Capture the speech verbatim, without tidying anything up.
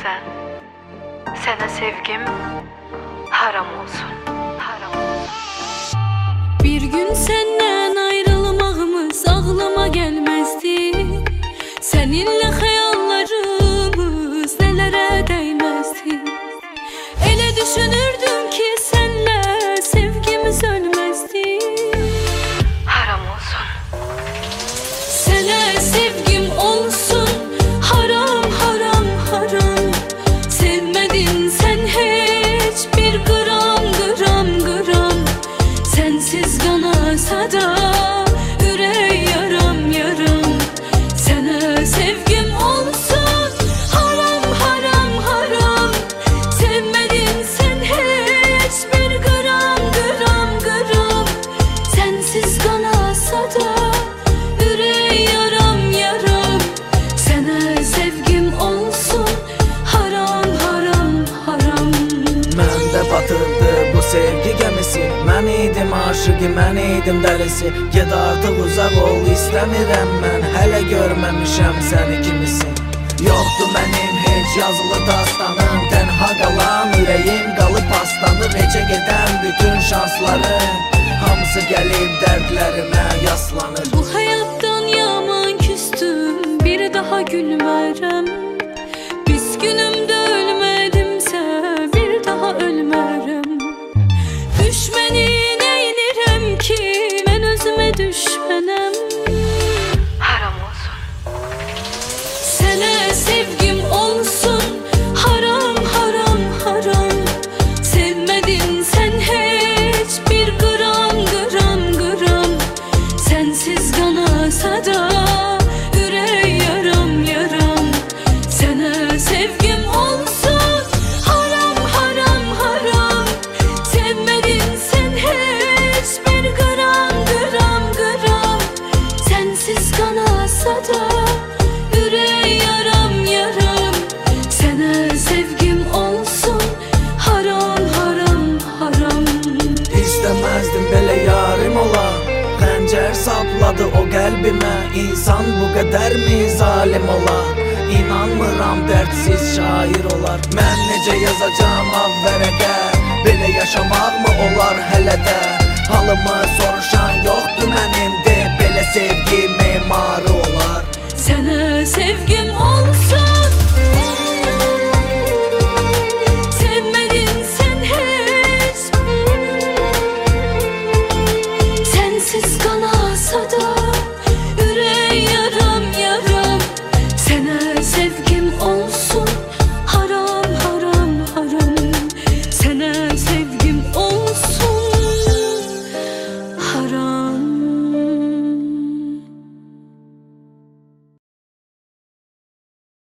sevmirsən, sənə sevgim haram olsun, haram olsun. Bir gün senden ayrılmağımız ağlıma gelmezdi. Seninle hayallarımız nelere değmezdi. Ele düşünürdüm ki senle sevgimiz ölmezdi. Haram olsun. Sana sevgim olsun haram haram haram. Sevmedin sen hiç bir gram gram gram. Sensiz kanasa da yüreği yaram yaram. Sana sevgim olsun haram haram haram. Sevmedin sen hiç bir gram gram gram. Sensiz kanasa da yüreği yaram yaram. Sana sevgim olsun haram haram haram. Məndə batırdı bu sevgi gəmisi. Mən idim aşıqı, mən idim dəlisi. Ged artıq uzaq ol, istəmirəm mən. Hələ görməmişəm səni kimisin. Yoxdur mənim heç yazılı dastanım. Tənha qalan ürəyim qalıb paslanır. Necə gedən bütün şanslarım hamısı gəlib dərdlərimə yaslanır. Bu hayattan yaman küstüm, bir daha gülmərəm. Biz günümdə ölmədimsə bir daha ölmərəm. Düşməni neynirəm ki mən özümə düşmənəm. Haram olsun. Sənə sevgim olsun haram haram haram. Sevmedin sen hiç bir gram gram gram. Sensiz kanasa da yüreği yaram yaram. Sana sevgim olsun haram haram haram. Sevmedin sen hiç bir gram gram gram. Sensiz kanasa da yüreği yaram yaram. Sana sevgim olsun haram haram haram. İstəməzdim belə yarim ola. Xəncər sapladı o qəlbimə. İnsan bu qədər mi zalim ola? İnanmıram dərdsiz şair olar. Mən necə yazacağım ağ vərəqə? Belə yaşamaq mı olar hələ də? Halımı soruşan yoxdur mənim de. Belə sevgi memarı olar. Sana sevgim olsun. Sevmedin sen hiç. Sensiz kanasa da